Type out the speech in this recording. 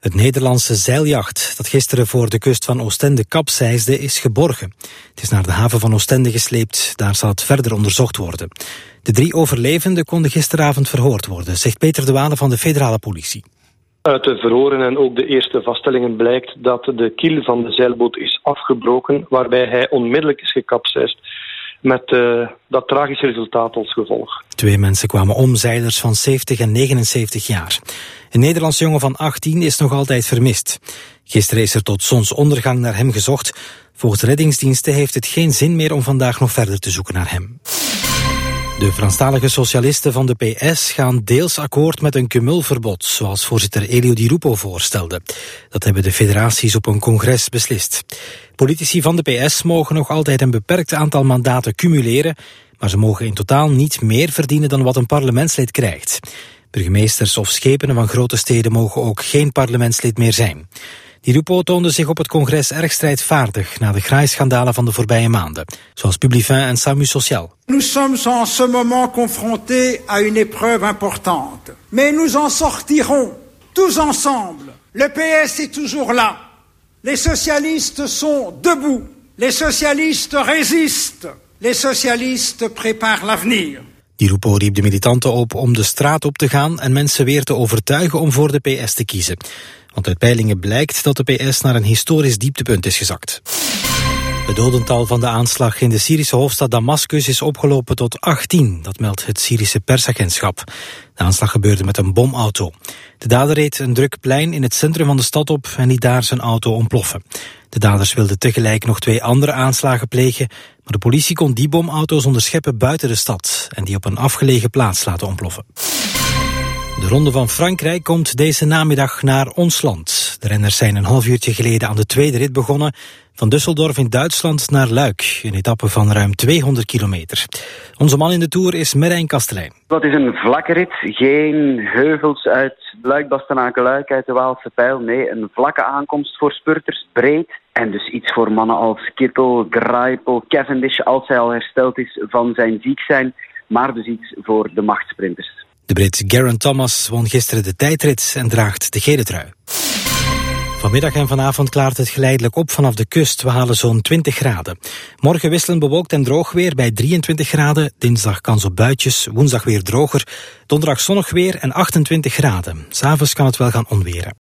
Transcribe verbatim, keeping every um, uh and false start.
Het Nederlandse zeiljacht dat gisteren voor de kust van Oostende kapseisde is geborgen. Het is naar de haven van Oostende gesleept, daar zal het verder onderzocht worden. De drie overlevenden konden gisteravond verhoord worden, zegt Peter de Waele van de federale politie. Uit de verhoren en ook de eerste vaststellingen blijkt dat de kiel van de zeilboot is afgebroken, waarbij hij onmiddellijk is gekapseist, met uh, dat tragische resultaat als gevolg. Twee mensen kwamen om, zeilers van zeventig en negenenzeventig jaar. Een Nederlandse jongen van achttien is nog altijd vermist. Gisteren is er tot zonsondergang naar hem gezocht. Volgens reddingsdiensten heeft het geen zin meer om vandaag nog verder te zoeken naar hem. De Franstalige socialisten van de P S gaan deels akkoord met een cumulverbod, zoals voorzitter Elio Di Rupo voorstelde. Dat hebben de federaties op een congres beslist. Politici van de P S mogen nog altijd een beperkt aantal mandaten cumuleren, maar ze mogen in totaal niet meer verdienen dan wat een parlementslid krijgt. Burgemeesters of schepenen van grote steden mogen ook geen parlementslid meer zijn. Di Rupo toonde zich op het congres erg strijdvaardig na de graaischandalen van de voorbije maanden, zoals Publifin en Samu Social. Nous sommes en ce moment confrontés à une épreuve importante. Mais nous en sortirons, tous ensemble. Le P S est toujours là. Les socialistes sont debout. Les socialistes résistent. Les socialistes préparent l'avenir. Di Rupo riep de militanten op om de straat op te gaan en mensen weer te overtuigen om voor de P S te kiezen. Want uit peilingen blijkt dat de P S naar een historisch dieptepunt is gezakt. Het dodental van de aanslag in de Syrische hoofdstad Damascus is opgelopen tot achttien, dat meldt het Syrische persagentschap. De aanslag gebeurde met een bomauto. De dader reed een druk plein in het centrum van de stad op en liet daar zijn auto ontploffen. De daders wilden tegelijk nog twee andere aanslagen plegen, maar de politie kon die bomauto's onderscheppen buiten de stad en die op een afgelegen plaats laten ontploffen. De Ronde van Frankrijk komt deze namiddag naar ons land. De renners zijn een half uurtje geleden aan de tweede rit begonnen. Van Düsseldorf in Duitsland naar Luik, een etappe van ruim tweehonderd kilometer. Onze man in de Tour is Merijn Kastelein. Dat is een vlakke rit, geen heuvels uit Luik-Bastenaken-Luik uit de Waalse Pijl. Nee, een vlakke aankomst voor spurters, breed. En dus iets voor mannen als Kittel, Greipel, Cavendish, als hij al hersteld is van zijn ziek zijn. Maar dus iets voor de machtsprinters. De Brit Geraint Thomas won gisteren de tijdrit en draagt de gele trui. Vanmiddag en vanavond klaart het geleidelijk op vanaf de kust. We halen zo'n twintig graden. Morgen wisselen bewolkt en droog weer bij drieëntwintig graden. Dinsdag kans op buitjes, woensdag weer droger. Donderdag zonnig weer en achtentwintig graden. 'S Avonds kan het wel gaan onweren.